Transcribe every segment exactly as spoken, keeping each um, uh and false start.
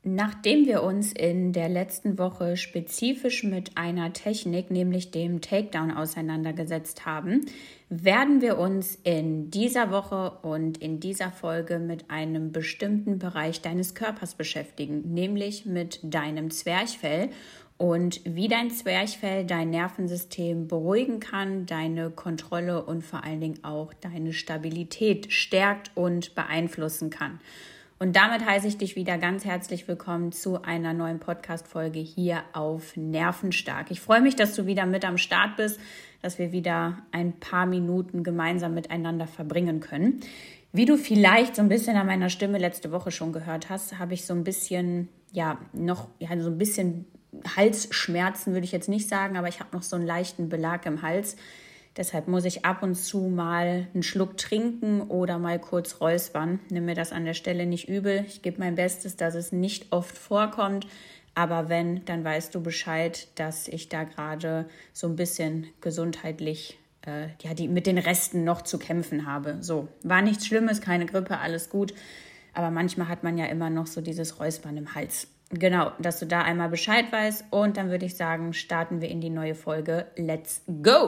Nachdem wir uns in der letzten Woche spezifisch mit einer Technik, nämlich dem Takedown, auseinandergesetzt haben, werden wir uns in dieser Woche und in dieser Folge mit einem bestimmten Bereich deines Körpers beschäftigen, nämlich mit deinem Zwerchfell und wie dein Zwerchfell dein Nervensystem beruhigen kann, deine Kontrolle und vor allen Dingen auch deine Stabilität stärkt und beeinflussen kann. Und damit heiße ich dich wieder ganz herzlich willkommen zu einer neuen Podcast-Folge hier auf Nervenstark. Ich freue mich, dass du wieder mit am Start bist, dass wir wieder ein paar Minuten gemeinsam miteinander verbringen können. Wie du vielleicht so ein bisschen an meiner Stimme letzte Woche schon gehört hast, habe ich so ein bisschen, ja, noch, ja, so ein bisschen Halsschmerzen würde ich jetzt nicht sagen, aber ich habe noch so einen leichten Belag im Hals. Deshalb muss ich ab und zu mal einen Schluck trinken oder mal kurz räuspern. Nimm mir das an der Stelle nicht übel. Ich gebe mein Bestes, dass es nicht oft vorkommt. Aber wenn, dann weißt du Bescheid, dass ich da gerade so ein bisschen gesundheitlich äh, ja, die, mit den Resten noch zu kämpfen habe. So, war nichts Schlimmes, keine Grippe, alles gut. Aber manchmal hat man ja immer noch so dieses Räuspern im Hals. Genau, dass du da einmal Bescheid weißt. Und dann würde ich sagen, starten wir in die neue Folge. Let's go!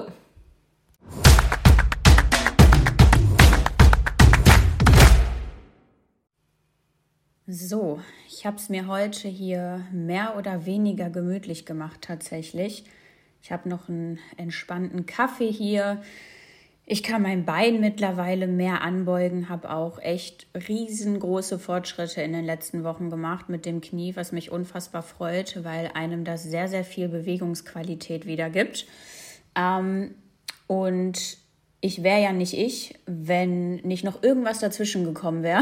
So, ich habe es mir heute hier mehr oder weniger gemütlich gemacht tatsächlich. Ich habe noch einen entspannten Kaffee hier. Ich kann mein Bein mittlerweile mehr anbeugen, habe auch echt riesengroße Fortschritte in den letzten Wochen gemacht mit dem Knie, was mich unfassbar freut, weil einem das sehr, sehr viel Bewegungsqualität wiedergibt. Ähm, und ich wäre ja nicht ich, wenn nicht noch irgendwas dazwischen gekommen wäre.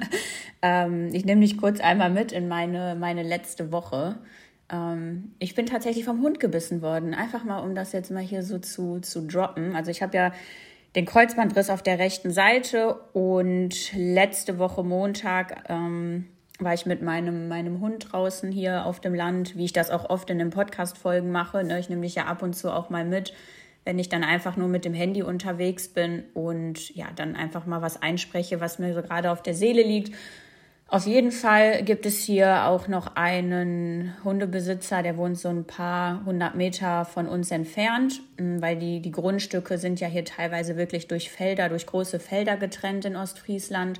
ähm, ich nehme dich kurz einmal mit in meine, meine letzte Woche. Ähm, ich bin tatsächlich vom Hund gebissen worden. Einfach mal, um das jetzt mal hier so zu, zu droppen. Also ich habe ja den Kreuzbandriss auf der rechten Seite und letzte Woche Montag ähm, war ich mit meinem, meinem Hund draußen hier auf dem Land, wie ich das auch oft in den Podcast-Folgen mache. Ne? Ich nehme dich ja ab und zu auch mal mit, wenn ich dann einfach nur mit dem Handy unterwegs bin und ja, dann einfach mal was einspreche, was mir so gerade auf der Seele liegt. Auf jeden Fall gibt es hier auch noch einen Hundebesitzer, der wohnt so ein paar hundert Meter von uns entfernt, weil die, die Grundstücke sind ja hier teilweise wirklich durch Felder, durch große Felder getrennt in Ostfriesland.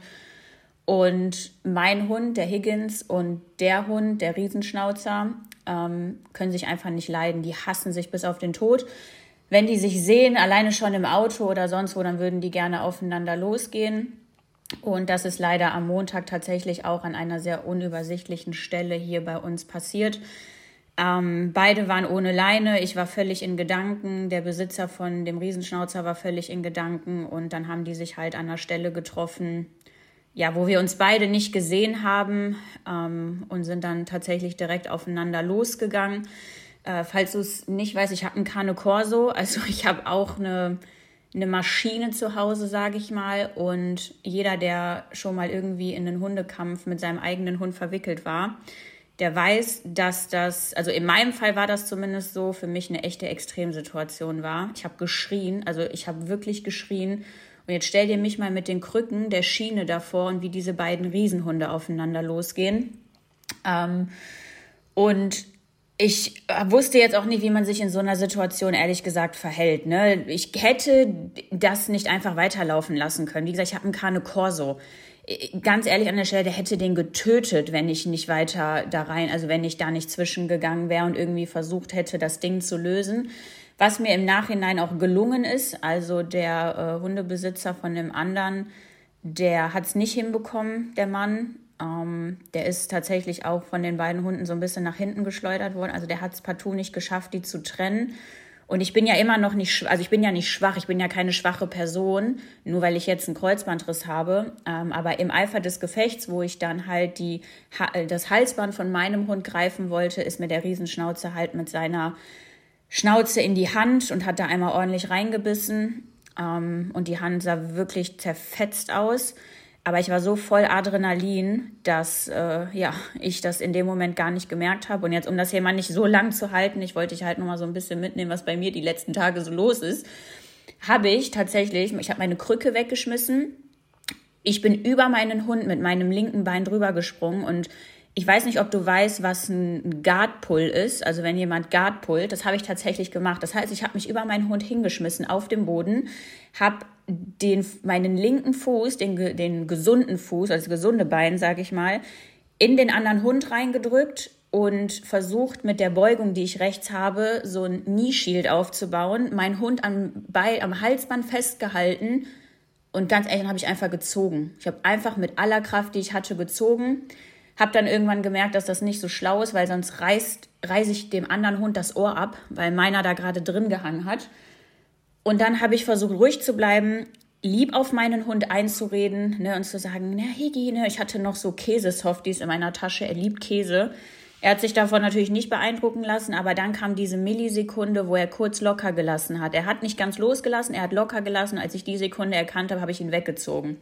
Und mein Hund, der Higgins, und der Hund, der Riesenschnauzer, ähm, können sich einfach nicht leiden. Die hassen sich bis auf den Tod. Wenn die sich sehen, alleine schon im Auto oder sonst wo, dann würden die gerne aufeinander losgehen. Und das ist leider am Montag tatsächlich auch an einer sehr unübersichtlichen Stelle hier bei uns passiert. Ähm, beide waren ohne Leine, ich war völlig in Gedanken, der Besitzer von dem Riesenschnauzer war völlig in Gedanken und dann haben die sich halt an einer Stelle getroffen, ja, wo wir uns beide nicht gesehen haben ähm, und sind dann tatsächlich direkt aufeinander losgegangen. Äh, falls du es nicht weißt, ich habe einen Cane Corso, also ich habe auch eine, eine Maschine zu Hause, sage ich mal. Und jeder, der schon mal irgendwie in einen Hundekampf mit seinem eigenen Hund verwickelt war, der weiß, dass das, also in meinem Fall war das zumindest so, für mich eine echte Extremsituation war. Ich habe geschrien, also ich habe wirklich geschrien. Und jetzt stell dir mich mal mit den Krücken der Schiene davor und wie diese beiden Riesenhunde aufeinander losgehen. Ähm, und ich wusste jetzt auch nicht, wie man sich in so einer Situation ehrlich gesagt verhält. Ne? Ich hätte das nicht einfach weiterlaufen lassen können. Wie gesagt, ich habe einen Cane Corso. Ganz ehrlich an der Stelle, der hätte den getötet, wenn ich nicht weiter da rein, also wenn ich da nicht zwischengegangen wäre und irgendwie versucht hätte, das Ding zu lösen. Was mir im Nachhinein auch gelungen ist, also der äh, Hundebesitzer von dem anderen, der hat es nicht hinbekommen, der Mann. Ähm, der ist tatsächlich auch von den beiden Hunden so ein bisschen nach hinten geschleudert worden. Also der hat es partout nicht geschafft, die zu trennen. Und ich bin ja immer noch nicht, also ich bin ja nicht schwach, ich bin ja keine schwache Person, nur weil ich jetzt einen Kreuzbandriss habe. Ähm, aber im Eifer des Gefechts, wo ich dann halt die, das Halsband von meinem Hund greifen wollte, ist mir der Riesenschnauzer halt mit seiner Schnauze in die Hand und hat da einmal ordentlich reingebissen. Ähm, und die Hand sah wirklich zerfetzt aus. Aber ich war so voll Adrenalin, dass äh, ja, ich das in dem Moment gar nicht gemerkt habe. Und jetzt, um das hier mal nicht so lang zu halten, ich wollte dich halt noch mal so ein bisschen mitnehmen, was bei mir die letzten Tage so los ist, habe ich tatsächlich, ich habe meine Krücke weggeschmissen. Ich bin über meinen Hund mit meinem linken Bein drüber gesprungen und Ich weiß nicht, ob du weißt, was ein Guard-Pull ist. Also wenn jemand Guard pullt, das habe ich tatsächlich gemacht. Das heißt, ich habe mich über meinen Hund hingeschmissen auf dem Boden, habe den, meinen linken Fuß, den, den gesunden Fuß, also das gesunde Bein, sage ich mal, in den anderen Hund reingedrückt und versucht mit der Beugung, die ich rechts habe, so ein Knee-Shield aufzubauen, meinen Hund am, Bein, am Halsband festgehalten und ganz ehrlich, dann habe ich einfach gezogen. Ich habe einfach mit aller Kraft, die ich hatte, gezogen. Habe dann irgendwann gemerkt, dass das nicht so schlau ist, weil sonst reißt, reiße ich dem anderen Hund das Ohr ab, weil meiner da gerade drin gehangen hat. Und dann habe ich versucht, ruhig zu bleiben, lieb auf meinen Hund einzureden, ne, und zu sagen, na Higi, ne, ich hatte noch so Käsesofties in meiner Tasche, er liebt Käse. Er hat sich davon natürlich nicht beeindrucken lassen, aber dann kam diese Millisekunde, wo er kurz locker gelassen hat. Er hat nicht ganz losgelassen, er hat locker gelassen. Als ich die Sekunde erkannt habe, habe ich ihn weggezogen.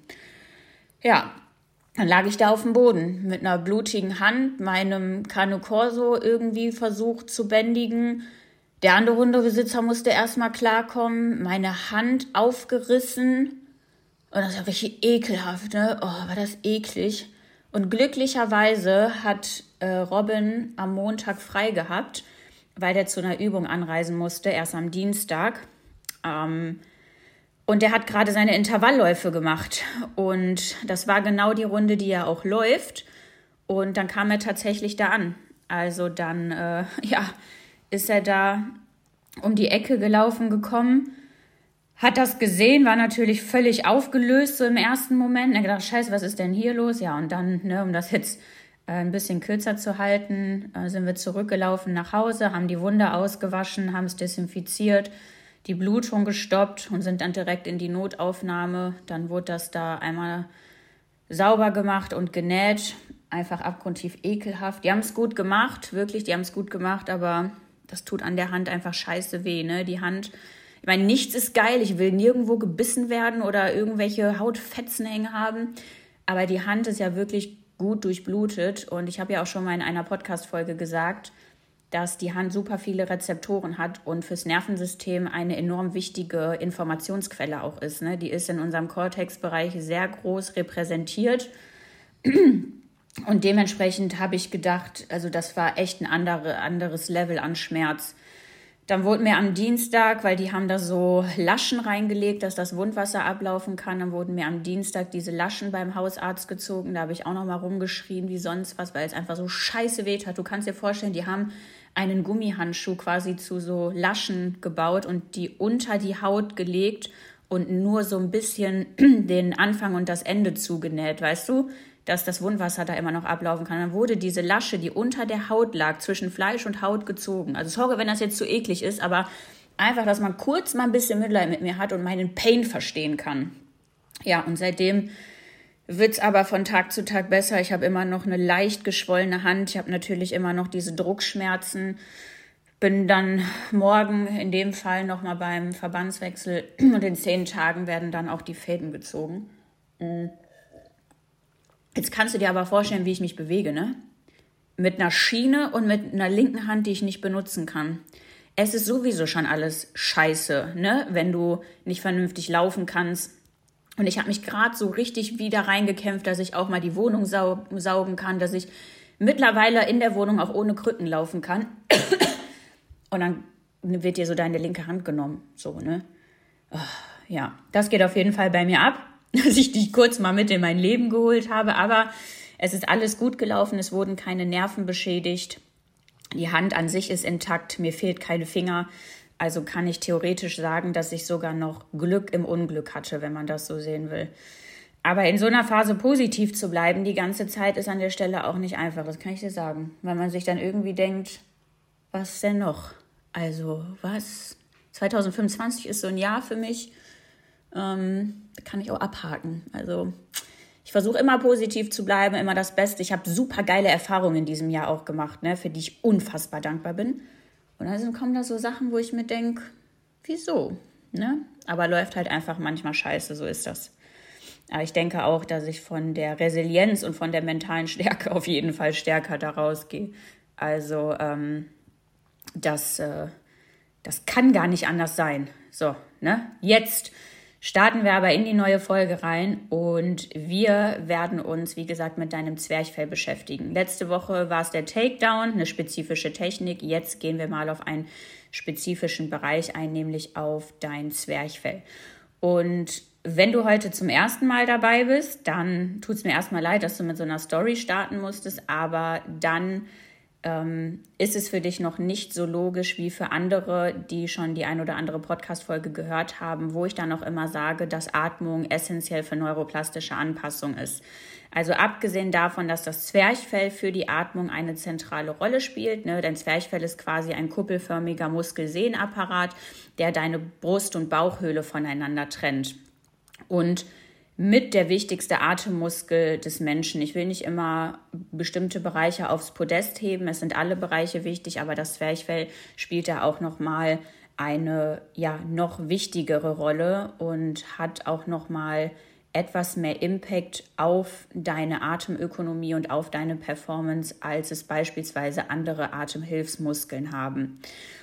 Ja, dann lag ich da auf dem Boden mit einer blutigen Hand, meinem Cane Corso irgendwie versucht zu bändigen. Der andere Hundebesitzer musste erstmal klarkommen, meine Hand aufgerissen. Und das war richtig ekelhaft, ne? Oh, war das eklig. Und glücklicherweise hat äh, Robin am Montag frei gehabt, weil der zu einer Übung anreisen musste, erst am Dienstag. Ähm, und der hat gerade seine Intervallläufe gemacht. Und das war genau die Runde, die er auch läuft. Und dann kam er tatsächlich da an. Also dann, äh, ja, ist er da um die Ecke gelaufen gekommen, hat das gesehen, war natürlich völlig aufgelöst so im ersten Moment. Er hat gedacht, scheiße, was ist denn hier los? Ja, und dann, ne, um das jetzt äh, ein bisschen kürzer zu halten, äh, sind wir zurückgelaufen nach Hause, haben die Wunde ausgewaschen, haben es desinfiziert, die Blutung gestoppt und sind dann direkt in die Notaufnahme. Dann wurde das da einmal sauber gemacht und genäht. Einfach abgrundtief ekelhaft. Die haben es gut gemacht, wirklich, die haben es gut gemacht, aber das tut an der Hand einfach scheiße weh, ne? Die Hand, ich meine, nichts ist geil, ich will nirgendwo gebissen werden oder irgendwelche Hautfetzen hängen haben, aber die Hand ist ja wirklich gut durchblutet und ich habe ja auch schon mal in einer Podcast-Folge gesagt, dass die Hand super viele Rezeptoren hat und fürs Nervensystem eine enorm wichtige Informationsquelle auch ist, ne? Die ist in unserem Cortex-Bereich sehr groß repräsentiert. Und dementsprechend habe ich gedacht, also das war echt ein andere, anderes Level an Schmerz. Dann wurde mir am Dienstag, weil die haben da so Laschen reingelegt, dass das Wundwasser ablaufen kann, dann wurden mir am Dienstag diese Laschen beim Hausarzt gezogen. Da habe ich auch noch mal rumgeschrien wie sonst was, weil es einfach so scheiße weht hat. Du kannst dir vorstellen, die haben einen Gummihandschuh quasi zu so Laschen gebaut und die unter die Haut gelegt und nur so ein bisschen den Anfang und das Ende zugenäht, weißt du? Dass das Wundwasser da immer noch ablaufen kann. Dann wurde diese Lasche, die unter der Haut lag, zwischen Fleisch und Haut gezogen. Also sorry, wenn das jetzt zu eklig ist, aber einfach, dass man kurz mal ein bisschen Mitleid mit mir hat und meinen Pain verstehen kann. Ja, und seitdem wird es aber von Tag zu Tag besser. Ich habe immer noch eine leicht geschwollene Hand. Ich habe natürlich immer noch diese Druckschmerzen. Bin dann morgen in dem Fall nochmal beim Verbandswechsel und in zehn Tagen werden dann auch die Fäden gezogen. Jetzt kannst du dir aber vorstellen, wie ich mich bewege, ne? Mit einer Schiene und mit einer linken Hand, die ich nicht benutzen kann. Es ist sowieso schon alles scheiße, ne? Wenn du nicht vernünftig laufen kannst. Und ich habe mich gerade so richtig wieder reingekämpft, dass ich auch mal die Wohnung sau- saugen kann, dass ich mittlerweile in der Wohnung auch ohne Krücken laufen kann. Und dann wird dir so deine linke Hand genommen, so, ne? Oh, ja, das geht auf jeden Fall bei mir ab, dass ich dich kurz mal mit in mein Leben geholt habe. Aber es ist alles gut gelaufen, es wurden keine Nerven beschädigt. Die Hand an sich ist intakt, mir fehlt keine Finger. Also kann ich theoretisch sagen, dass ich sogar noch Glück im Unglück hatte, wenn man das so sehen will. Aber in so einer Phase positiv zu bleiben, die ganze Zeit, ist an der Stelle auch nicht einfach, das kann ich dir sagen. Weil man sich dann irgendwie denkt, was denn noch? Also was? zwanzig fünfundzwanzig ist so ein Jahr für mich. Ähm, kann ich auch abhaken. Also ich versuche immer positiv zu bleiben, immer das Beste. Ich habe super geile Erfahrungen in diesem Jahr auch gemacht, ne, für die ich unfassbar dankbar bin. Und dann kommen da so Sachen, wo ich mir denke, wieso? Ne? Aber läuft halt einfach manchmal scheiße, so ist das. Aber ich denke auch, dass ich von der Resilienz und von der mentalen Stärke auf jeden Fall stärker da rausgehe. Also ähm, das, äh, das kann gar nicht anders sein. So, ne? Jetzt starten wir aber in die neue Folge rein und wir werden uns, wie gesagt, mit deinem Zwerchfell beschäftigen. Letzte Woche war es der Takedown, eine spezifische Technik. Jetzt gehen wir mal auf einen spezifischen Bereich ein, nämlich auf dein Zwerchfell. Und wenn du heute zum ersten Mal dabei bist, dann tut es mir erstmal leid, dass du mit so einer Story starten musstest, aber dann ähm, ist es für dich noch nicht so logisch wie für andere, die schon die ein oder andere Podcast-Folge gehört haben, wo ich dann auch immer sage, dass Atmung essentiell für neuroplastische Anpassung ist. Also abgesehen davon, dass das Zwerchfell für die Atmung eine zentrale Rolle spielt, ne, dein Zwerchfell ist quasi ein kuppelförmiger Muskelsehnenapparat, der deine Brust- und Bauchhöhle voneinander trennt. Und mit der wichtigste Atemmuskel des Menschen. Ich will nicht immer bestimmte Bereiche aufs Podest heben, es sind alle Bereiche wichtig, aber das Zwerchfell spielt da auch nochmal eine ja, noch wichtigere Rolle und hat auch nochmal etwas mehr Impact auf deine Atemökonomie und auf deine Performance, als es beispielsweise andere Atemhilfsmuskeln haben.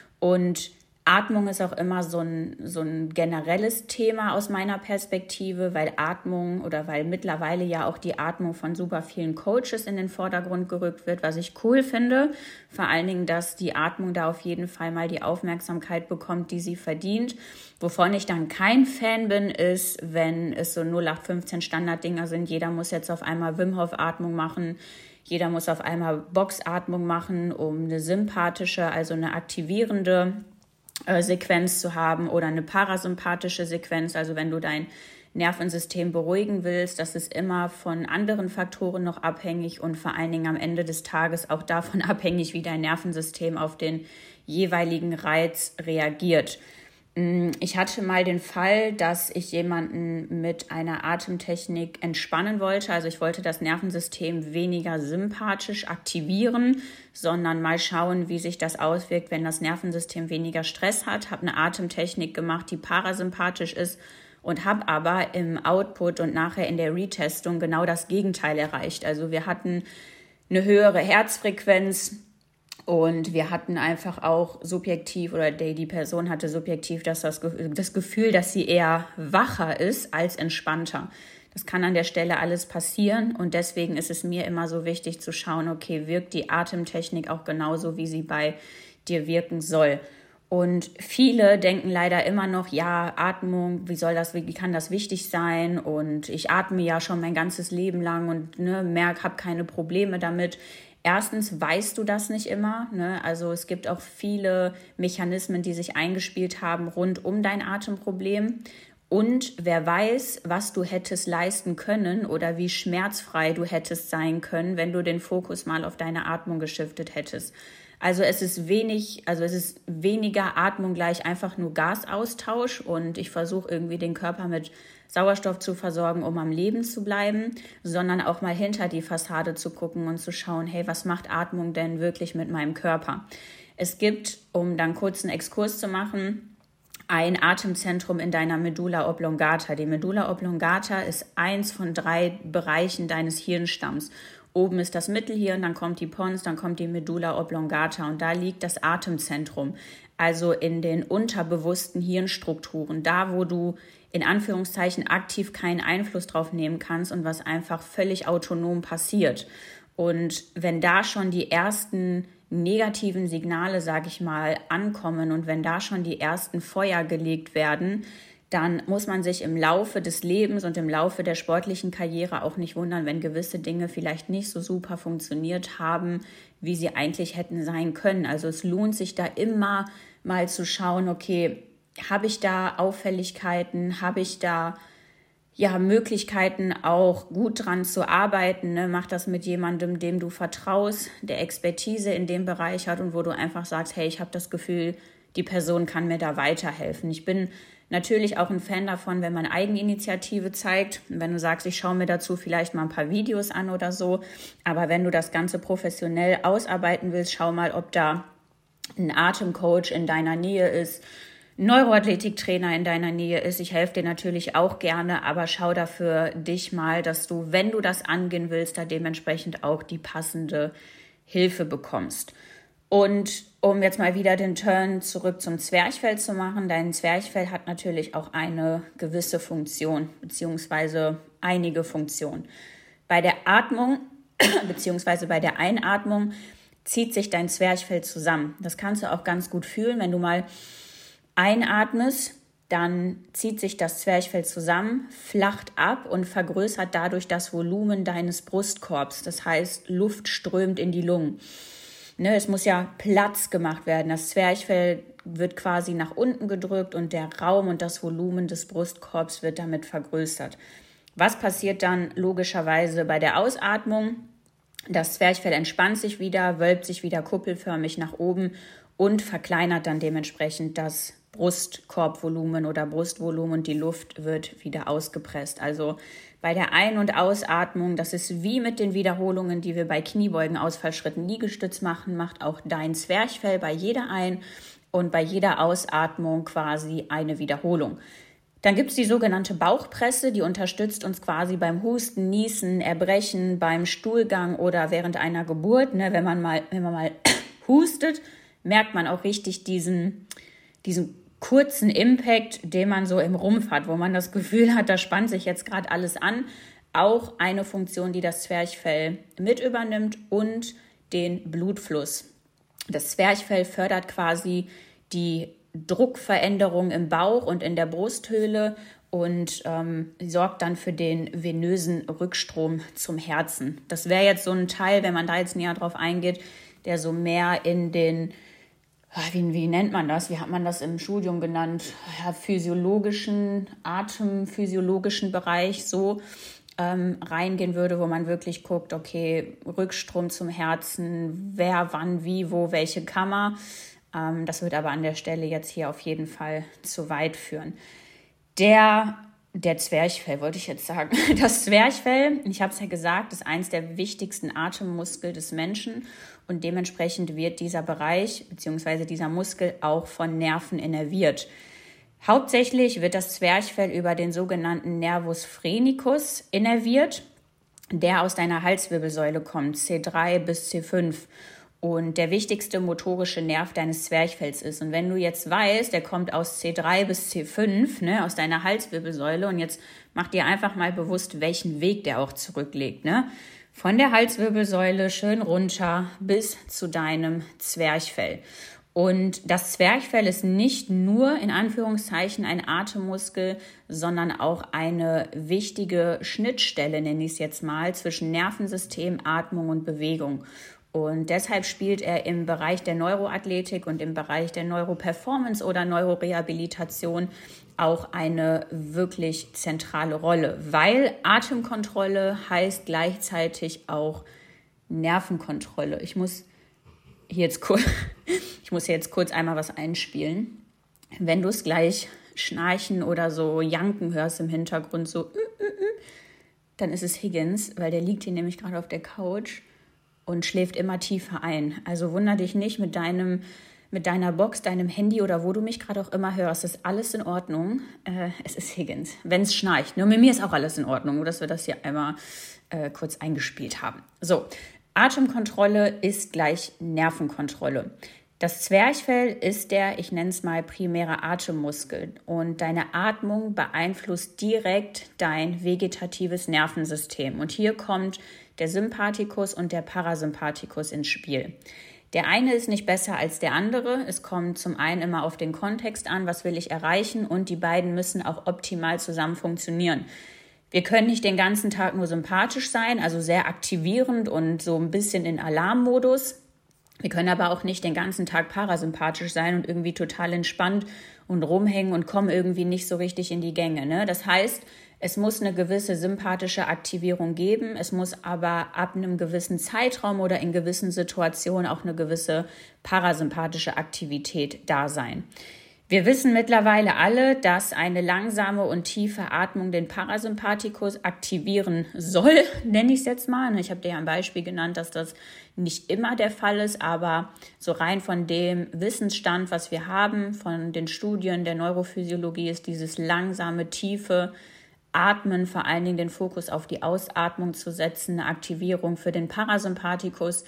Und Atmung ist auch immer so ein, so ein generelles Thema aus meiner Perspektive, weil Atmung oder weil mittlerweile ja auch die Atmung von super vielen Coaches in den Vordergrund gerückt wird, was ich cool finde. Vor allen Dingen, dass die Atmung da auf jeden Fall mal die Aufmerksamkeit bekommt, die sie verdient. Wovon ich dann kein Fan bin, ist, wenn es so null acht fünfzehn Standarddinger sind. Jeder muss jetzt auf einmal Wim Hof Atmung machen. Jeder muss auf einmal Boxatmung machen, um eine sympathische, also eine aktivierende Sequenz zu haben oder eine parasympathische Sequenz, also wenn du dein Nervensystem beruhigen willst, das ist immer von anderen Faktoren noch abhängig und vor allen Dingen am Ende des Tages auch davon abhängig, wie dein Nervensystem auf den jeweiligen Reiz reagiert. Ich hatte mal den Fall, dass ich jemanden mit einer Atemtechnik entspannen wollte. Also ich wollte das Nervensystem weniger sympathisch aktivieren, sondern mal schauen, wie sich das auswirkt, wenn das Nervensystem weniger Stress hat. Habe eine Atemtechnik gemacht, die parasympathisch ist und habe aber im Output und nachher in der Retestung genau das Gegenteil erreicht. Also wir hatten eine höhere Herzfrequenz. Und wir hatten einfach auch subjektiv, oder die, die Person hatte subjektiv das, das, das Gefühl, dass sie eher wacher ist als entspannter. Das kann an der Stelle alles passieren und deswegen ist es mir immer so wichtig zu schauen, okay, wirkt die Atemtechnik auch genauso, wie sie bei dir wirken soll. Und viele denken leider immer noch, ja, Atmung, wie soll das, wie kann das wichtig sein? Und ich atme ja schon mein ganzes Leben lang und ne, merke, habe keine Probleme damit. Erstens weißt du das nicht immer, ne? Also es gibt auch viele Mechanismen, die sich eingespielt haben rund um dein Atemproblem. Und wer weiß, was du hättest leisten können oder wie schmerzfrei du hättest sein können, wenn du den Fokus mal auf deine Atmung geschiftet hättest. Also es ist wenig, also es ist weniger Atmung gleich einfach nur Gasaustausch und ich versuche irgendwie den Körper mit Sauerstoff zu versorgen, um am Leben zu bleiben, sondern auch mal hinter die Fassade zu gucken und zu schauen, hey, was macht Atmung denn wirklich mit meinem Körper? Es gibt, um dann kurz einen Exkurs zu machen, ein Atemzentrum in deiner Medulla oblongata. Die Medulla oblongata ist eins von drei Bereichen deines Hirnstamms. Oben ist das Mittelhirn, dann kommt die Pons, dann kommt die Medulla oblongata und da liegt das Atemzentrum. Also in den unterbewussten Hirnstrukturen, da wo du in Anführungszeichen aktiv keinen Einfluss drauf nehmen kannst und was einfach völlig autonom passiert. Und wenn da schon die ersten negativen Signale, sage ich mal, ankommen und wenn da schon die ersten Feuer gelegt werden, dann muss man sich im Laufe des Lebens und im Laufe der sportlichen Karriere auch nicht wundern, wenn gewisse Dinge vielleicht nicht so super funktioniert haben, wie sie eigentlich hätten sein können. Also es lohnt sich da immer mal zu schauen, okay, habe ich da Auffälligkeiten, habe ich da ja Möglichkeiten auch gut dran zu arbeiten, ne? Mach das mit jemandem, dem du vertraust, der Expertise in dem Bereich hat und wo du einfach sagst, hey, ich habe das Gefühl, die Person kann mir da weiterhelfen. Ich bin natürlich auch ein Fan davon, wenn man Eigeninitiative zeigt, wenn du sagst, ich schaue mir dazu vielleicht mal ein paar Videos an oder so, aber wenn du das Ganze professionell ausarbeiten willst, schau mal, ob da ein Atemcoach in deiner Nähe ist, ein Neuroathletiktrainer in deiner Nähe ist. Ich helfe dir natürlich auch gerne, aber schau dafür dich mal, dass du, wenn du das angehen willst, da dementsprechend auch die passende Hilfe bekommst. Und um jetzt mal wieder den Turn zurück zum Zwerchfell zu machen, dein Zwerchfell hat natürlich auch eine gewisse Funktion, beziehungsweise einige Funktionen. Bei der Atmung, beziehungsweise bei der Einatmung, zieht sich dein Zwerchfell zusammen. Das kannst du auch ganz gut fühlen, wenn du mal einatmest, dann zieht sich das Zwerchfell zusammen, flacht ab und vergrößert dadurch das Volumen deines Brustkorbs. Das heißt, Luft strömt in die Lungen. Ne, es muss ja Platz gemacht werden. Das Zwerchfell wird quasi nach unten gedrückt und der Raum und das Volumen des Brustkorbs wird damit vergrößert. Was passiert dann logischerweise bei der Ausatmung? Das Zwerchfell entspannt sich wieder, wölbt sich wieder kuppelförmig nach oben und verkleinert dann dementsprechend das Brustkorbvolumen oder Brustvolumen. Die Luft wird wieder ausgepresst. Also bei der Ein- und Ausatmung, das ist wie mit den Wiederholungen, die wir bei Kniebeugen, Ausfallschritten, Liegestütz machen, macht auch dein Zwerchfell bei jeder Ein- und bei jeder Ausatmung quasi eine Wiederholung. Dann gibt es die sogenannte Bauchpresse, die unterstützt uns quasi beim Husten, Niesen, Erbrechen, beim Stuhlgang oder während einer Geburt. Ne, wenn man mal, wenn man mal hustet, merkt man auch richtig diesen, diesen kurzen Impact, den man so im Rumpf hat, wo man das Gefühl hat, da spannt sich jetzt gerade alles an. Auch eine Funktion, die das Zwerchfell mit übernimmt und den Blutfluss. Das Zwerchfell fördert quasi die Druckveränderung im Bauch und in der Brusthöhle und ähm, sorgt dann für den venösen Rückstrom zum Herzen. Das wäre jetzt so ein Teil, wenn man da jetzt näher drauf eingeht, der so mehr in den, wie, wie nennt man das, wie hat man das im Studium genannt, ja, physiologischen, atemphysiologischen Bereich so ähm, reingehen würde, wo man wirklich guckt, okay, Rückstrom zum Herzen, wer, wann, wie, wo, welche Kammer. Das wird aber an der Stelle jetzt hier auf jeden Fall zu weit führen. Der, der Zwerchfell, wollte ich jetzt sagen. Das Zwerchfell, ich habe es ja gesagt, ist eins der wichtigsten Atemmuskel des Menschen und dementsprechend wird dieser Bereich bzw. dieser Muskel auch von Nerven innerviert. Hauptsächlich wird das Zwerchfell über den sogenannten Nervus phrenicus innerviert, der aus deiner Halswirbelsäule kommt, C drei bis C fünf. Und der wichtigste motorische Nerv deines Zwerchfells ist. Und wenn du jetzt weißt, der kommt aus C drei bis C fünf, ne, aus deiner Halswirbelsäule, und jetzt mach dir einfach mal bewusst, welchen Weg der auch zurücklegt. Ne? Von der Halswirbelsäule schön runter bis zu deinem Zwerchfell. Und das Zwerchfell ist nicht nur in Anführungszeichen ein Atemmuskel, sondern auch eine wichtige Schnittstelle, nenne ich es jetzt mal, zwischen Nervensystem, Atmung und Bewegung. Und deshalb spielt er im Bereich der Neuroathletik und im Bereich der Neuroperformance oder Neurorehabilitation auch eine wirklich zentrale Rolle, weil Atemkontrolle heißt gleichzeitig auch Nervenkontrolle. Ich muss hier jetzt kurz, ich muss hier jetzt kurz einmal was einspielen. Wenn du es gleich schnarchen oder so janken hörst im Hintergrund, so, mm, mm, mm, dann ist es Higgins, weil der liegt hier nämlich gerade auf der Couch und schläft immer tiefer ein. Also wunder dich nicht mit deinem, mit deiner Box, deinem Handy oder wo du mich gerade auch immer hörst. Das ist alles in Ordnung. Äh, es ist Higgins, wenn es schnarcht. Nur mit mir ist auch alles in Ordnung, nur dass wir das hier einmal äh, kurz eingespielt haben. So, Atemkontrolle ist gleich Nervenkontrolle. Das Zwerchfell ist der, ich nenne es mal, primäre Atemmuskel. Und deine Atmung beeinflusst direkt dein vegetatives Nervensystem. Und hier kommt der Sympathikus und der Parasympathikus ins Spiel. Der eine ist nicht besser als der andere. Es kommt zum einen immer auf den Kontext an, was will ich erreichen, und die beiden müssen auch optimal zusammen funktionieren. Wir können nicht den ganzen Tag nur sympathisch sein, also sehr aktivierend und so ein bisschen in Alarmmodus. Wir können aber auch nicht den ganzen Tag parasympathisch sein und irgendwie total entspannt und rumhängen und kommen irgendwie nicht so richtig in die Gänge. Ne? Das heißt, es muss eine gewisse sympathische Aktivierung geben. Es muss aber ab einem gewissen Zeitraum oder in gewissen Situationen auch eine gewisse parasympathische Aktivität da sein. Wir wissen mittlerweile alle, dass eine langsame und tiefe Atmung den Parasympathikus aktivieren soll, nenne ich es jetzt mal. Ich habe dir ja ein Beispiel genannt, dass das nicht immer der Fall ist, aber so rein von dem Wissensstand, was wir haben, von den Studien der Neurophysiologie, ist dieses langsame, tiefe Atmen, vor allen Dingen den Fokus auf die Ausatmung zu setzen, eine Aktivierung für den Parasympathikus,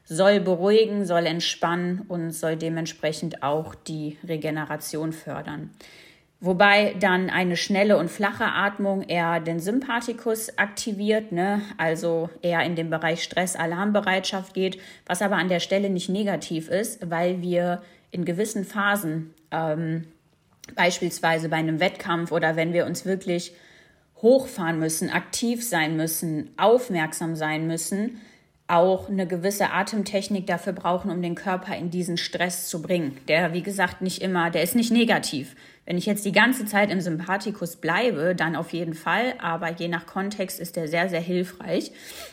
soll beruhigen, soll entspannen und soll dementsprechend auch die Regeneration fördern. Wobei dann eine schnelle und flache Atmung eher den Sympathikus aktiviert, ne? Also eher in den Bereich Stress-Alarmbereitschaft geht, was aber an der Stelle nicht negativ ist, weil wir in gewissen Phasen, ähm, beispielsweise bei einem Wettkampf oder wenn wir uns wirklich hochfahren müssen, aktiv sein müssen, aufmerksam sein müssen, auch eine gewisse Atemtechnik dafür brauchen, um den Körper in diesen Stress zu bringen. Der, wie gesagt, nicht immer, der ist nicht negativ. Wenn ich jetzt die ganze Zeit im Sympathikus bleibe, dann auf jeden Fall, aber je nach Kontext ist der sehr, sehr hilfreich.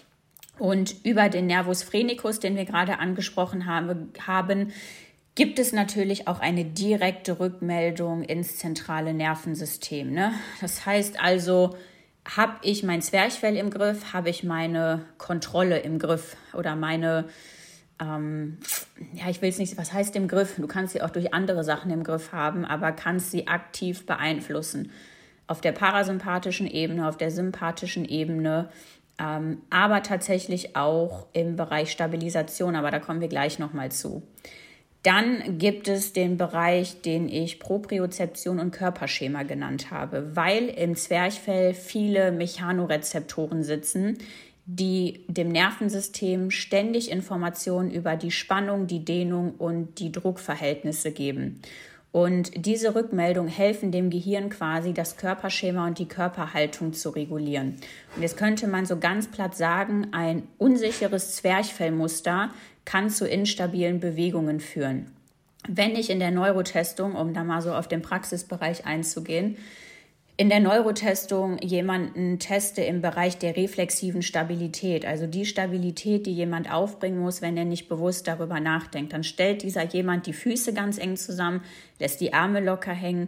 Und über den Nervus phrenicus, den wir gerade angesprochen haben, haben gibt es natürlich auch eine direkte Rückmeldung ins zentrale Nervensystem, ne? Das heißt also, habe ich mein Zwerchfell im Griff, habe ich meine Kontrolle im Griff oder meine, ähm, ja, ich will es nicht, was heißt im Griff? Du kannst sie auch durch andere Sachen im Griff haben, aber kannst sie aktiv beeinflussen. Auf der parasympathischen Ebene, auf der sympathischen Ebene, ähm, aber tatsächlich auch im Bereich Stabilisation, aber da kommen wir gleich nochmal zu. Dann gibt es den Bereich, den ich Propriozeption und Körperschema genannt habe, weil im Zwerchfell viele Mechanorezeptoren sitzen, die dem Nervensystem ständig Informationen über die Spannung, die Dehnung und die Druckverhältnisse geben. Und diese Rückmeldungen helfen dem Gehirn quasi, das Körperschema und die Körperhaltung zu regulieren. Und jetzt könnte man so ganz platt sagen, ein unsicheres Zwerchfellmuster kann zu instabilen Bewegungen führen. Wenn ich in der Neurotestung, um da mal so auf den Praxisbereich einzugehen, in der Neurotestung jemanden teste im Bereich der reflexiven Stabilität, also die Stabilität, die jemand aufbringen muss, wenn er nicht bewusst darüber nachdenkt, dann stellt dieser jemand die Füße ganz eng zusammen, lässt die Arme locker hängen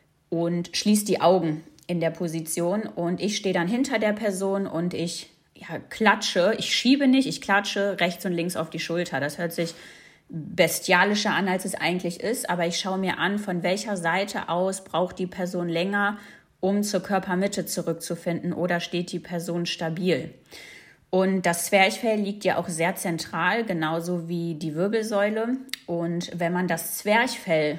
und schließt die Augen in der Position. Und ich stehe dann hinter der Person und ich ja, klatsche, ich schiebe nicht, ich klatsche rechts und links auf die Schulter. Das hört sich bestialischer an, als es eigentlich ist, aber ich schaue mir an, von welcher Seite aus braucht die Person länger, um zur Körpermitte zurückzufinden, oder steht die Person stabil. Und das Zwerchfell liegt ja auch sehr zentral, genauso wie die Wirbelsäule. Und wenn man das Zwerchfell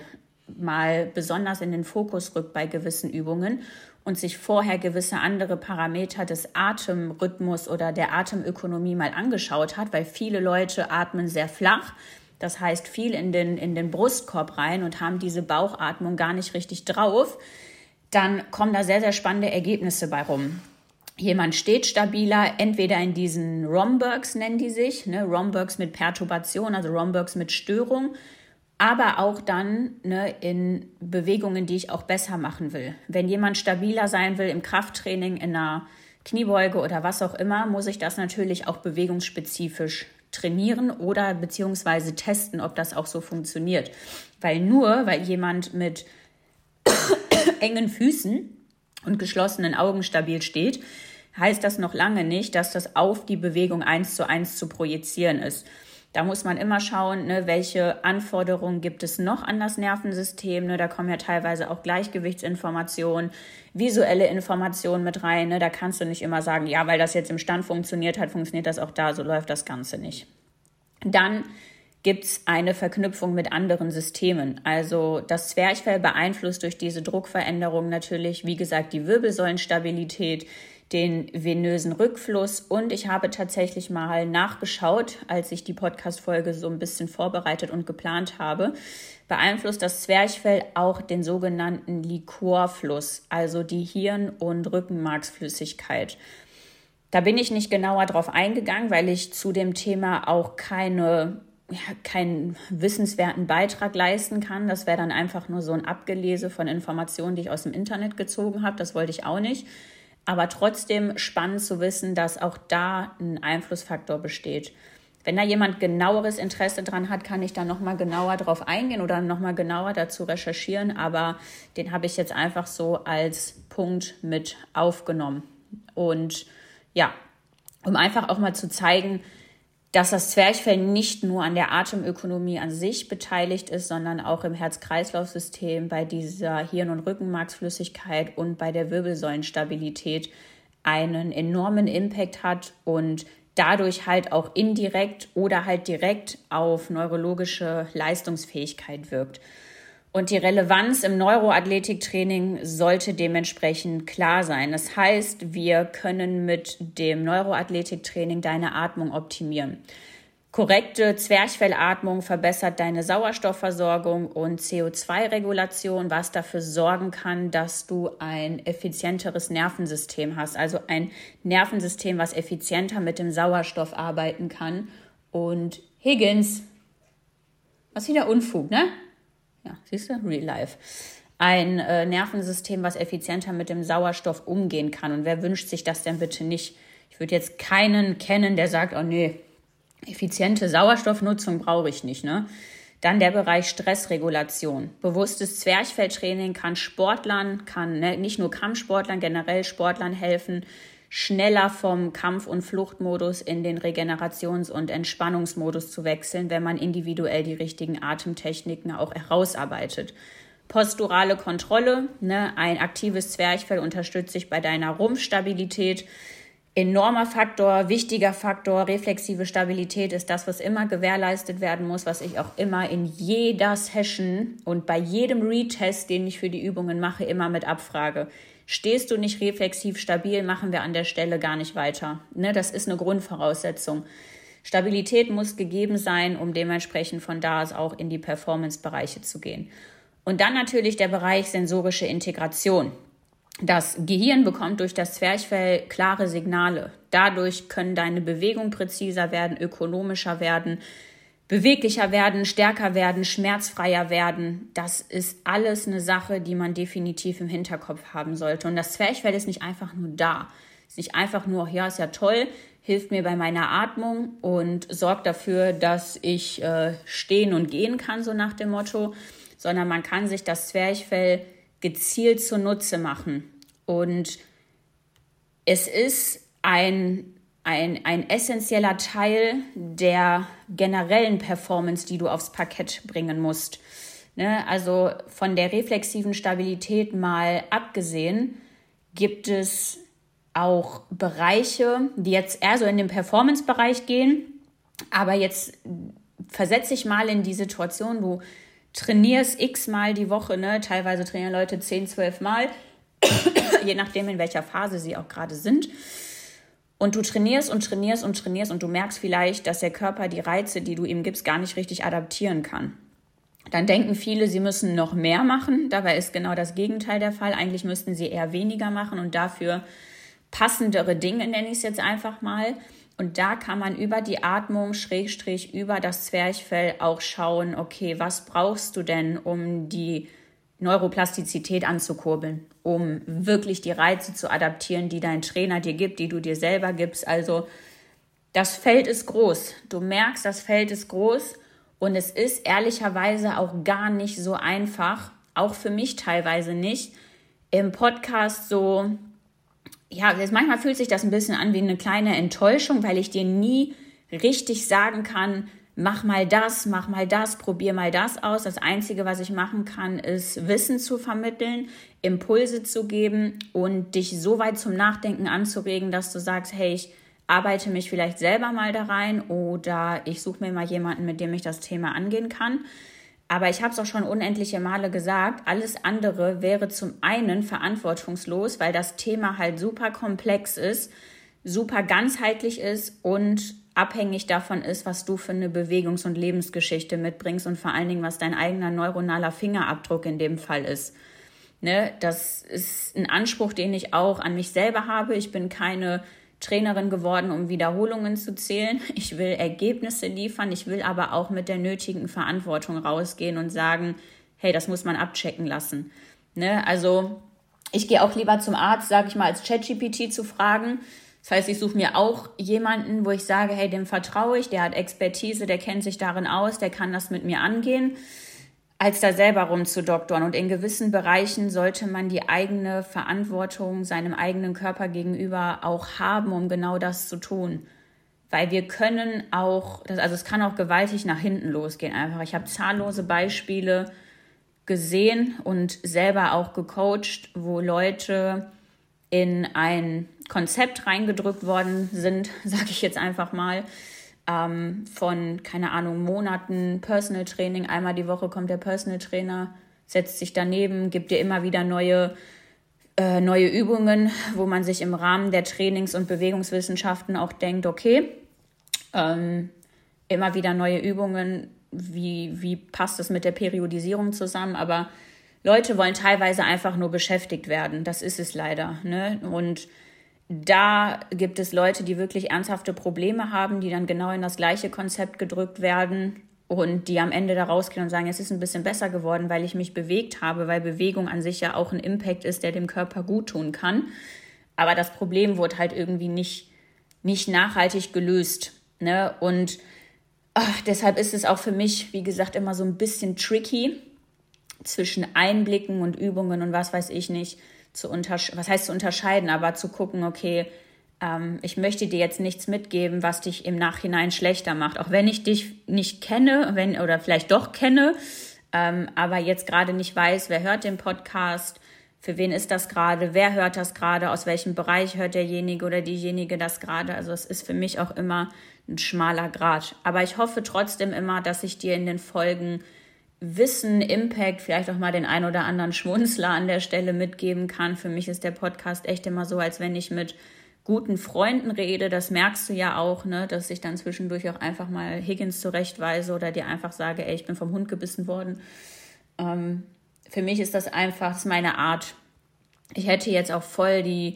mal besonders in den Fokus rückt bei gewissen Übungen und sich vorher gewisse andere Parameter des Atemrhythmus oder der Atemökonomie mal angeschaut hat, weil viele Leute atmen sehr flach, das heißt viel in den, in den Brustkorb rein und haben diese Bauchatmung gar nicht richtig drauf, dann kommen da sehr, sehr spannende Ergebnisse bei rum. Jemand steht stabiler, entweder in diesen Rombergs nennen die sich, ne, Rombergs mit Perturbation, also Rombergs mit Störung, aber auch dann ne, in Bewegungen, die ich auch besser machen will. Wenn jemand stabiler sein will im Krafttraining, in einer Kniebeuge oder was auch immer, muss ich das natürlich auch bewegungsspezifisch trainieren oder beziehungsweise testen, ob das auch so funktioniert. Weil nur, weil jemand mit engen Füßen und geschlossenen Augen stabil steht, heißt das noch lange nicht, dass das auf die Bewegung eins zu eins zu projizieren ist. Da muss man immer schauen, ne, welche Anforderungen gibt es noch an das Nervensystem. Ne? Da kommen ja teilweise auch Gleichgewichtsinformationen, visuelle Informationen mit rein. Ne? Da kannst du nicht immer sagen, ja, weil das jetzt im Stand funktioniert hat, funktioniert das auch da. So läuft das Ganze nicht. Dann gibt es eine Verknüpfung mit anderen Systemen. Also das Zwerchfell beeinflusst durch diese Druckveränderung natürlich, wie gesagt, die Wirbelsäulenstabilität, den venösen Rückfluss, und ich habe tatsächlich mal nachgeschaut, als ich die Podcast-Folge so ein bisschen vorbereitet und geplant habe, beeinflusst das Zwerchfell auch den sogenannten Liquorfluss, also die Hirn- und Rückenmarksflüssigkeit. Da bin ich nicht genauer drauf eingegangen, weil ich zu dem Thema auch keine, ja, keinen wissenswerten Beitrag leisten kann. Das wäre dann einfach nur so ein Abgelese von Informationen, die ich aus dem Internet gezogen habe. Das wollte ich auch nicht. Aber trotzdem spannend zu wissen, dass auch da ein Einflussfaktor besteht. Wenn da jemand genaueres Interesse dran hat, kann ich da nochmal genauer drauf eingehen oder nochmal genauer dazu recherchieren. Aber den habe ich jetzt einfach so als Punkt mit aufgenommen. Und ja, um einfach auch mal zu zeigen, dass das Zwerchfell nicht nur an der Atemökonomie an sich beteiligt ist, sondern auch im Herz-Kreislauf-System, bei dieser Hirn- und Rückenmarksflüssigkeit und bei der Wirbelsäulenstabilität einen enormen Impact hat und dadurch halt auch indirekt oder halt direkt auf neurologische Leistungsfähigkeit wirkt. Und die Relevanz im Neuroathletiktraining sollte dementsprechend klar sein. Das heißt, wir können mit dem Neuroathletiktraining deine Atmung optimieren. Korrekte Zwerchfellatmung verbessert deine Sauerstoffversorgung und C O zwei Regulation, was dafür sorgen kann, dass du ein effizienteres Nervensystem hast. Also ein Nervensystem, was effizienter mit dem Sauerstoff arbeiten kann. Und Higgins, was wieder Unfug, ne? Ja, siehst du? Real life. Ein äh, Nervensystem, was effizienter mit dem Sauerstoff umgehen kann. Und wer wünscht sich das denn bitte nicht? Ich würde jetzt keinen kennen, der sagt, oh nee, effiziente Sauerstoffnutzung brauche ich nicht, ne? Dann der Bereich Stressregulation. Bewusstes Zwerchfelltraining kann Sportlern, kann ne, nicht nur Kampfsportlern, generell Sportlern helfen, schneller vom Kampf- und Fluchtmodus in den Regenerations- und Entspannungsmodus zu wechseln, wenn man individuell die richtigen Atemtechniken auch herausarbeitet. Posturale Kontrolle, ne, ein aktives Zwerchfell unterstützt sich bei deiner Rumpfstabilität. Enormer Faktor, wichtiger Faktor, reflexive Stabilität ist das, was immer gewährleistet werden muss, was ich auch immer in jeder Session und bei jedem Retest, den ich für die Übungen mache, immer mit abfrage. Stehst du nicht reflexiv stabil, machen wir an der Stelle gar nicht weiter. Ne, das ist eine Grundvoraussetzung. Stabilität muss gegeben sein, um dementsprechend von da aus auch in die Performance-Bereiche zu gehen. Und dann natürlich der Bereich sensorische Integration. Das Gehirn bekommt durch das Zwerchfell klare Signale. Dadurch können deine Bewegungen präziser werden, ökonomischer werden, beweglicher werden, stärker werden, schmerzfreier werden. Das ist alles eine Sache, die man definitiv im Hinterkopf haben sollte. Und das Zwerchfell ist nicht einfach nur da. Ist nicht einfach nur, ja, ist ja toll, hilft mir bei meiner Atmung und sorgt dafür, dass ich äh, stehen und gehen kann, so nach dem Motto, sondern man kann sich das Zwerchfell gezielt zunutze machen. Und es ist ein, ein, ein essentieller Teil der generellen Performance, die du aufs Parkett bringen musst. Ne? Also von der reflexiven Stabilität mal abgesehen, gibt es auch Bereiche, die jetzt eher so in den Performance-Bereich gehen. Aber jetzt versetze dich mal in die Situation, du trainierst x-mal die Woche, ne? Teilweise trainieren Leute zehn, zwölf Mal, je nachdem, in welcher Phase sie auch gerade sind. Und du trainierst und trainierst und trainierst und du merkst vielleicht, dass der Körper die Reize, die du ihm gibst, gar nicht richtig adaptieren kann. Dann denken viele, sie müssen noch mehr machen. Dabei ist genau das Gegenteil der Fall. Eigentlich müssten sie eher weniger machen und dafür passendere Dinge, nenne ich es jetzt einfach mal. Und da kann man über die Atmung, Schrägstrich, über das Zwerchfell auch schauen, okay, was brauchst du denn, um die Neuroplastizität anzukurbeln, um wirklich die Reize zu adaptieren, die dein Trainer dir gibt, die du dir selber gibst. Also das Feld ist groß. Du merkst, das Feld ist groß und es ist ehrlicherweise auch gar nicht so einfach, auch für mich teilweise nicht, im Podcast so... Ja, manchmal fühlt sich das ein bisschen an wie eine kleine Enttäuschung, weil ich dir nie richtig sagen kann, mach mal das, mach mal das, probier mal das aus. Das Einzige, was ich machen kann, ist Wissen zu vermitteln, Impulse zu geben und dich so weit zum Nachdenken anzuregen, dass du sagst, hey, ich arbeite mich vielleicht selber mal da rein oder ich suche mir mal jemanden, mit dem ich das Thema angehen kann. Aber ich habe es auch schon unendliche Male gesagt, alles andere wäre zum einen verantwortungslos, weil das Thema halt super komplex ist, super ganzheitlich ist und abhängig davon ist, was du für eine Bewegungs- und Lebensgeschichte mitbringst und vor allen Dingen, was dein eigener neuronaler Fingerabdruck in dem Fall ist. Ne? Das ist ein Anspruch, den ich auch an mich selber habe. Ich bin keine Trainerin geworden, um Wiederholungen zu zählen. Ich will Ergebnisse liefern, ich will aber auch mit der nötigen Verantwortung rausgehen und sagen, hey, das muss man abchecken lassen. Ne? Also ich gehe auch lieber zum Arzt, sage ich mal, als ChatGPT zu fragen. Das heißt, ich suche mir auch jemanden, wo ich sage, hey, dem vertraue ich, der hat Expertise, der kennt sich darin aus, der kann das mit mir angehen, als da selber rumzudoktoren. Und in gewissen Bereichen sollte man die eigene Verantwortung seinem eigenen Körper gegenüber auch haben, um genau das zu tun. Weil wir können auch, also es kann auch gewaltig nach hinten losgehen einfach. Ich habe zahllose Beispiele gesehen und selber auch gecoacht, wo Leute in ein Konzept reingedrückt worden sind, sage ich jetzt einfach mal, ähm, von, keine Ahnung, Monaten Personal Training. Einmal die Woche kommt der Personal Trainer, setzt sich daneben, gibt dir immer wieder neue, äh, neue Übungen, wo man sich im Rahmen der Trainings- und Bewegungswissenschaften auch denkt, okay, ähm, immer wieder neue Übungen, wie, wie passt es mit der Periodisierung zusammen, aber Leute wollen teilweise einfach nur beschäftigt werden, das ist es leider, ne? Und da gibt es Leute, die wirklich ernsthafte Probleme haben, die dann genau in das gleiche Konzept gedrückt werden und die am Ende da rausgehen und sagen, es ist ein bisschen besser geworden, weil ich mich bewegt habe, weil Bewegung an sich ja auch ein Impact ist, der dem Körper gut tun kann. Aber das Problem wurde halt irgendwie nicht, nicht nachhaltig gelöst, ne? Und ach, deshalb ist es auch für mich, wie gesagt, immer so ein bisschen tricky, zwischen Einblicken und Übungen und was weiß ich nicht, zu untersch- was heißt zu unterscheiden, aber zu gucken, okay, ähm, ich möchte dir jetzt nichts mitgeben, was dich im Nachhinein schlechter macht, auch wenn ich dich nicht kenne, wenn oder vielleicht doch kenne, ähm, aber jetzt gerade nicht weiß, wer hört den Podcast, für wen ist das gerade, wer hört das gerade, aus welchem Bereich hört derjenige oder diejenige das gerade, also es ist für mich auch immer ein schmaler Grat, aber ich hoffe trotzdem immer, dass ich dir in den Folgen Wissen, Impact, vielleicht auch mal den ein oder anderen Schmunzler an der Stelle mitgeben kann. Für mich ist der Podcast echt immer so, als wenn ich mit guten Freunden rede. Das merkst du ja auch, ne, dass ich dann zwischendurch auch einfach mal Higgins zurechtweise oder dir einfach sage, ey, ich bin vom Hund gebissen worden. Ähm, für mich ist das einfach, das ist meine Art. Ich hätte jetzt auch voll die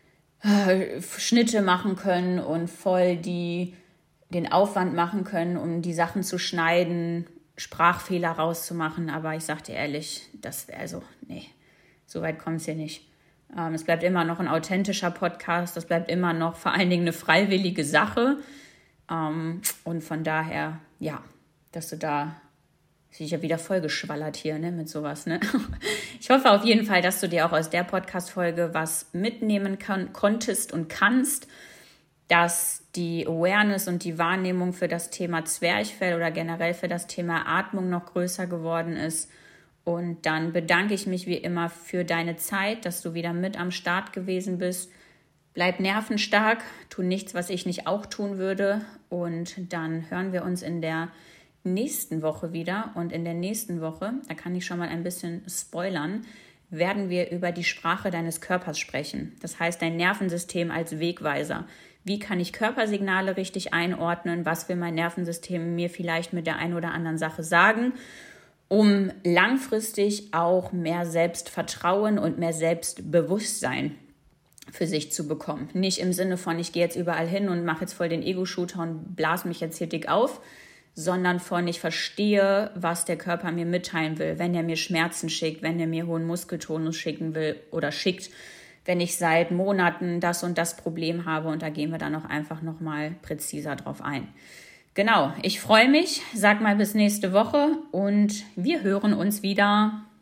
äh, Schnitte machen können und voll die, den Aufwand machen können, um die Sachen zu schneiden, Sprachfehler rauszumachen, aber ich sag dir ehrlich, das wäre also, nee, so weit kommt es hier nicht. Ähm, es bleibt immer noch ein authentischer Podcast, das bleibt immer noch vor allen Dingen eine freiwillige Sache ähm, und von daher, ja, dass du da, ich ja wieder vollgeschwallert hier, ne, mit sowas, ne. Ich hoffe auf jeden Fall, dass du dir auch aus der Podcast-Folge was mitnehmen kann, konntest und kannst, dass die Awareness und die Wahrnehmung für das Thema Zwerchfell oder generell für das Thema Atmung noch größer geworden ist. Und dann bedanke ich mich wie immer für deine Zeit, dass du wieder mit am Start gewesen bist. Bleib nervenstark, tu nichts, was ich nicht auch tun würde. Und dann hören wir uns in der nächsten Woche wieder. Und in der nächsten Woche, da kann ich schon mal ein bisschen spoilern, werden wir über die Sprache deines Körpers sprechen. Das heißt, dein Nervensystem als Wegweiser. Wie kann ich Körpersignale richtig einordnen? Was will mein Nervensystem mir vielleicht mit der einen oder anderen Sache sagen, um langfristig auch mehr Selbstvertrauen und mehr Selbstbewusstsein für sich zu bekommen? Nicht im Sinne von, ich gehe jetzt überall hin und mache jetzt voll den Ego-Shooter und blase mich jetzt hier dick auf, sondern von, ich verstehe, was der Körper mir mitteilen will, wenn er mir Schmerzen schickt, wenn er mir hohen Muskeltonus schicken will oder schickt, wenn ich seit Monaten das und das Problem habe, und da gehen wir dann auch einfach nochmal präziser drauf ein. Genau, ich freue mich, sag mal bis nächste Woche und wir hören uns wieder.